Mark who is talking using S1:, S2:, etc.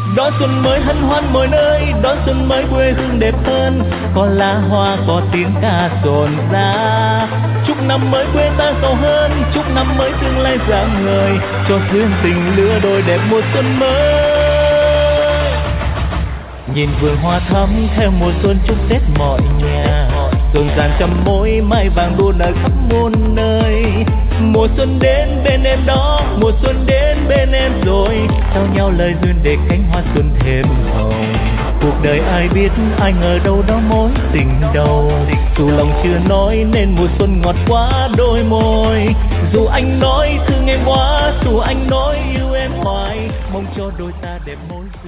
S1: Đón xuân mới hân hoan mọi nơi, đón xuân mới quê hương đẹp hơn, có lá hoa có tiếng ca rộn rã. Chúc năm mới quê ta giàu hơn, chúc năm mới tương lai rạng ngời, cho duyên tình lứa đôi đẹp mùa xuân mới. Nhìn vườn hoa thắm theo mùa xuân chúc Tết mọi nhà, rộn ràng trăm mối mai vàng đua nở khắp muôn nơi. Mùa xuân đến bên em đó, mùa xuân đến bên em rồi, trao nhau lời duyên để cánh hoa xuân thêm hồng. Cuộc đời ai biết, ai ngờ đâu đó mối tình đầu, dù lòng chưa nói nên mùa xuân ngọt quá đôi môi. Dù anh nói thương em quá, dù anh nói yêu em hoài, mong cho đôi ta đẹp môi.